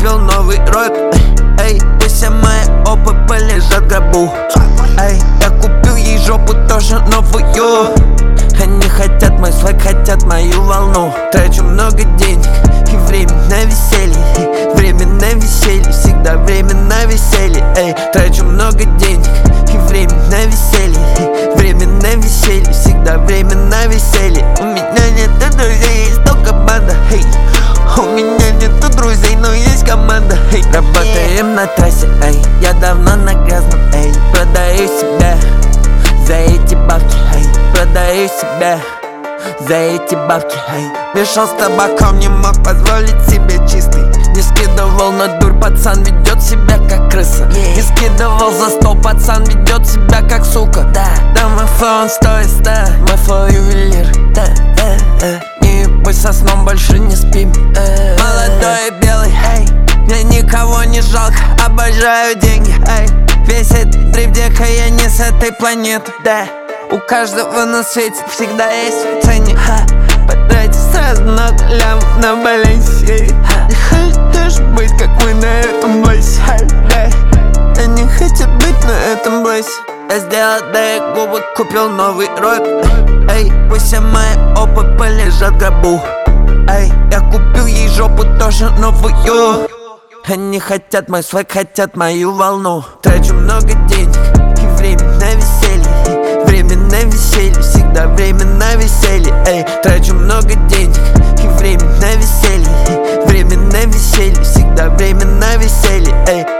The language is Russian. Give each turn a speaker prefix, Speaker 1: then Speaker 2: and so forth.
Speaker 1: купил новый рот. Эй, пусть все мои опы полежат в гробу. Эй, я купил ей жопу тоже новую. Они хотят мой свайк, хотят мою волну. Трачу много денег и время на веселье. Время на веселье, всегда время на веселье. Эй, трачу много денег и время на веселье. Время на веселье, всегда время на веселье. У меня нет друзей, есть только банда. Эй, у меня нету друзей, но есть команда. Эй, работаем на трассе, эй, я давно на грязном, эй. Продаю себя за эти бабки, эй. Продаю себя за эти бабки, эй. Мешал с табаком, не мог позволить себе чистый. Не скидывал на дурь, пацан ведет себя как крыса. Не скидывал за стол, пацан ведет себя как сука. Да, мой флоу он стоит 100, мой флоу ювелир. Не ебать со сном, больше не спим. Молодой и белый, эй, мне никого не жалко, обожаю деньги, эй. Весь этот трип, дека, я не с этой планеты, да. У каждого на свете всегда есть ценник. Потратить сразу много лямов на балансе. Не хочешь быть, как мы на этом блэсе. Они хотят быть на этом блэсе. Я сделал дай губы, купил новый рот. Эй, пусть все мои опы полежат в гробу. Эй, я купил ей жопу тоже новую. Они хотят мой свайк, хотят мою волну. Трачу много денег и время на веселье. Время на веселье, всегда время на веселье. Эй, трачу много денег и время на веселье. Время на веселье, всегда время на веселье. Эй.